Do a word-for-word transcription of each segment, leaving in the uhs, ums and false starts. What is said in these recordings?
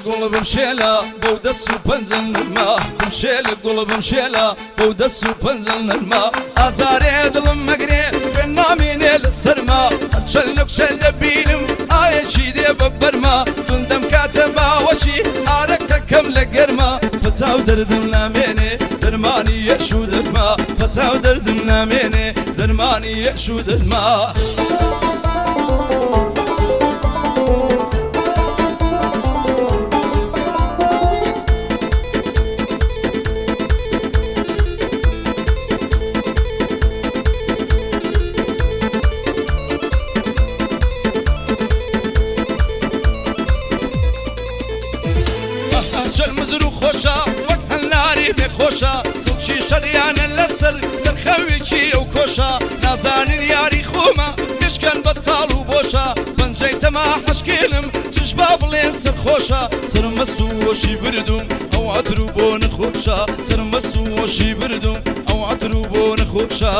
قوڵ بمشێلە بەو دەست و پەنجەل نەرما بمشێ لە گوڵ بمشێلە بەو دەست و پەنجەل نەرما ئازارێ دڵم مەگرێ خوێن نامێنێ لە سەرما هەرچەل نەکشەل دەبینم ئایەکی دێ بە بەرما توندەم کاتە باوەشی ئارەکەکەم لە گەرما پەتاو دەردم نامێنێ دەرمانی یەش و دەرما پەتاو دەردم نامێنێ دەرمانی یەش و دەرما مزرو خۆشە وەک هەناری بێخۆشە دڵکی شەریانە لەسەر سەرخەوێکی ئەو کۆشە نازانن یاری خۆمە مشکەن بەتاڵ و بۆشە پەنجەی تەما حەشکێنم چش با بڵێن سەرخۆشە سەرمەست و وەشی بردوم ئەو عەتر و بۆ نەخۆشە سەرمەست و وەشی بردوم ئەو عەتر و بۆ نەخۆشە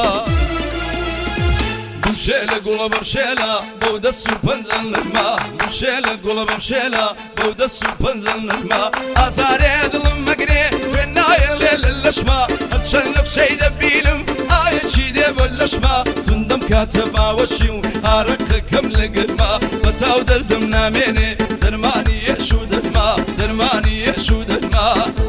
بمشێ لە گوڵە بمشێلە بەو دەست و پەنجەل نەرما بمشێ لە گوڵە بمشێلە بەو دەست و پەنجەل نەرما ئازارێ دڵم مەگرێ خوێن نایەڵێ لە لەشما هەرچەند نەخشەی دەبینم ئایەکی دێ بە لەشما توندەم کاتە باوەشی و ئارەقەکەم لە گەرما بەتاو دەردم نامێنێ دەرمانی یەش و دەرما دەرمانی یەش و دەرما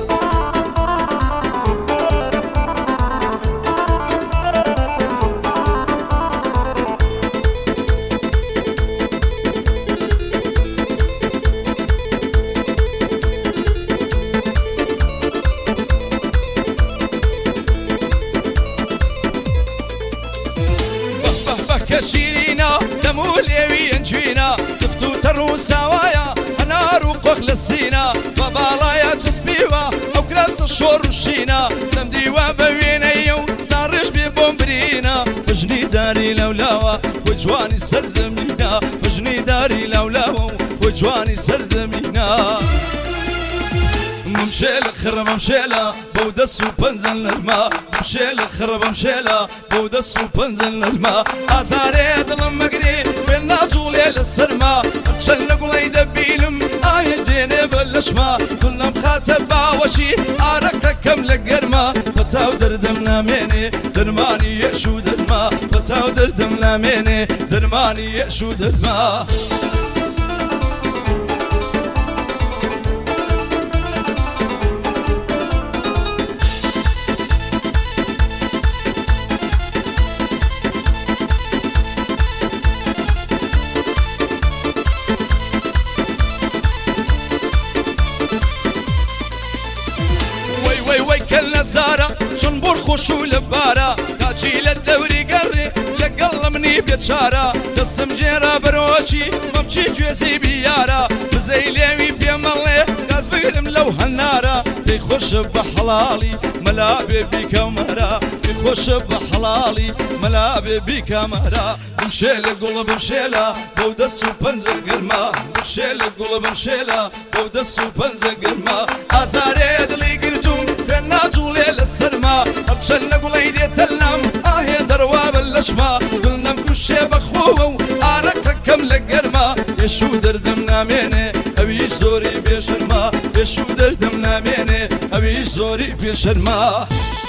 شیرینە دەم و لێوی ئەنجوینە تفت و تەڕ و ساوایە هەنار و قۆق لە سینە بە باڵایە چەسپیوە ئەو کراسە شۆڕ و شینە دەم دیوە بە وێنەیە و زاڕێژ بێ بۆم برینە بژنی داری لەولاوە خۆ جوانی سەرزەمینە بژنی داری لەولاوە و خۆ جوانی سەرزەمینە بمشێ لە خڕە بمشێلە بەو دەست و پەنجەل نەرما بمشێ لە خڕە بمشێلە بەو دەست و پەنجەل نەرما ئازارێ دڵم مەگرێ خوێن ناجوڵێ لە سەرما هەرچەند لە گوڵەی دەبینم ئایە جێنێ بە لەشما دڵم خاتە باوەشی ئارەقەکەم لە گەرما پەتاو دەردم نامێنێ دەرمانی یەش و دەرما پەتاو دەردم نامێنێ دەرمانی یەش و دەرما زارە چون بۆر خۆش و لەبارە کاچی لە دەوری گەڕێ لەگەڵ منی بێچارە دەستم ژێرە بەرۆچی مەمچی گوێزی بیارە بزەی لێوی پێمەڵێ گاز بگرم لەو هەنارە پێی خۆشە بە حەڵاڵی مەلا بێ بیکەمەرە پێی خۆشە بە حەڵاڵی مەلا بێ بیکەمەرە بمشێ لە گوڵە بمشێلە بەو دەست و پەنجە گەرما بمشێ لە گوڵە بمشێلە بەو دەست و پەنجە گەرما ئازارێ دڵی گرتوم خوێن ناجوڵێ لە سەرما هەرچەند نەگوڵەی دێتە لام ئاهێ دەڕوا بە لەشما دڵنەم کوشێ بەخۆوە و ئارەقەکەم لە گەرما پێش و دەردم نامێنێ ئەویش زۆری بێشەرما پێش و دەردم نامێنێ ئەویش زۆری پێشەرما